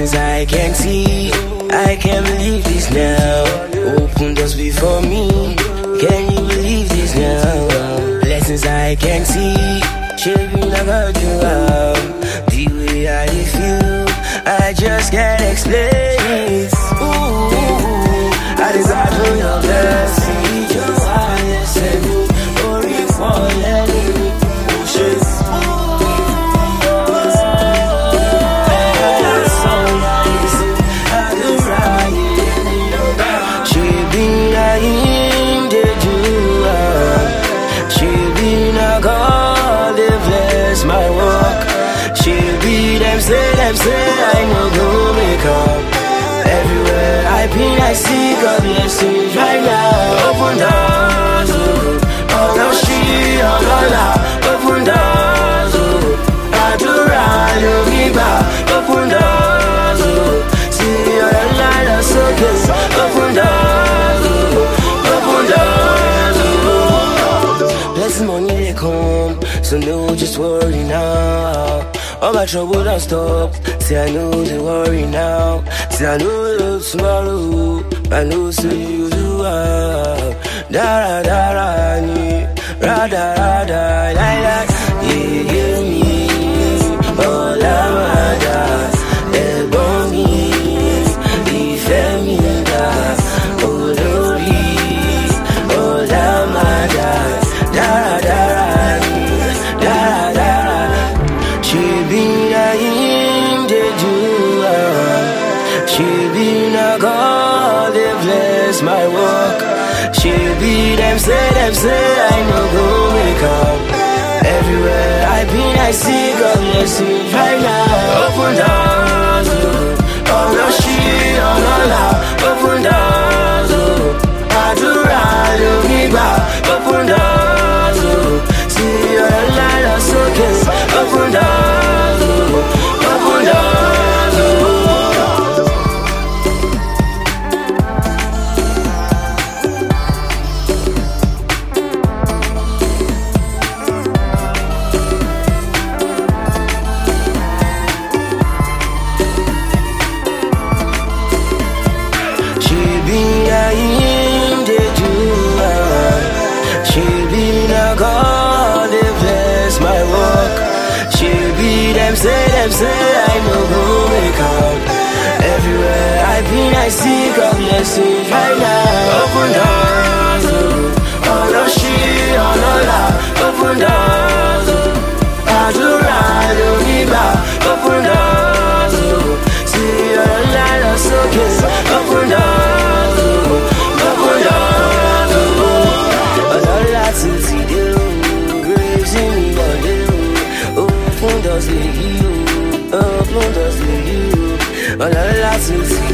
blessings I can see. I can't believe this now. Open doors before me. Can you believe this now? Blessings I can see. Shaping I got you out. The way I feel, I just can't explain it. Ooh, I desire for your blessing. Your highest and glory for letting me push it. My work, she'll be them say I know go make up. Everywhere I been, I see God blessings right now. Open doors, oh no she, oh no la. Open doors, oh I do right, you give up. Open doors, oh see your light is so good. Open doors, open doors, oh blessing money they come. So no, just worry now. All my trouble don't stop. Say I know they worry now. Say I know tomorrow. I know so you do. Da da da ni, ra da da da, like yeah yeah me. Oh la ma da, bon mi, ife mi da. Oh lori, oh la ma da, da da da. My work, she'll be them say I know go make up. Everywhere I been, I see God blessings right now. Open doors, oh no she, oh no la. Open doors, I do right, you give back. Open doors, see your light is so good. Open doors, open doors. Say I know go make up. Everywhere I been, I see God blessings right now. Open doors, oh no she, oh no la. Open doors, I do right, you give up. Open doors, see your light is so good. Open doors, open doors, oh no la to see you, grace in your day. Open doors, open doors to you. All I like to see